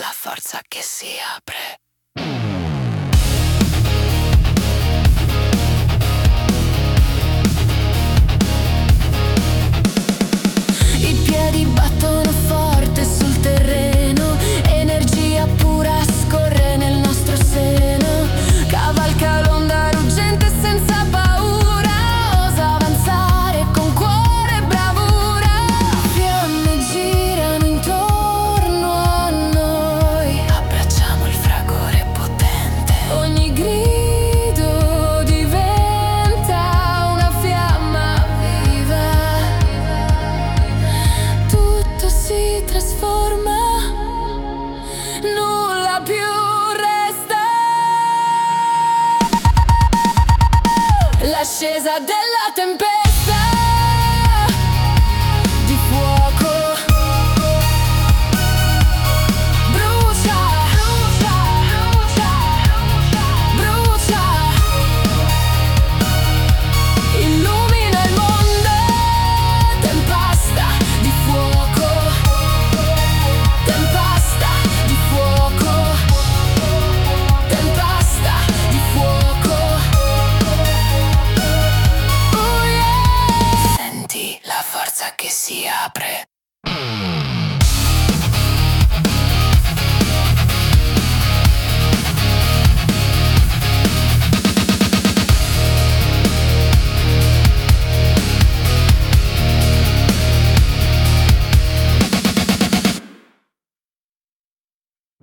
la forza che si apre. I piedi battono forte sul terreno, energia pura scorre nel nostro seno. Cavalca l'onda ruggente senza paura, osa avanzare con cuore e bravura. Fiamme girano intorno a noi, abbracciamo il fragore potente. Ogni grido diventa una fiamma viva. Tutto si trasforma, nulla più resta. L'ascesa della tempesta.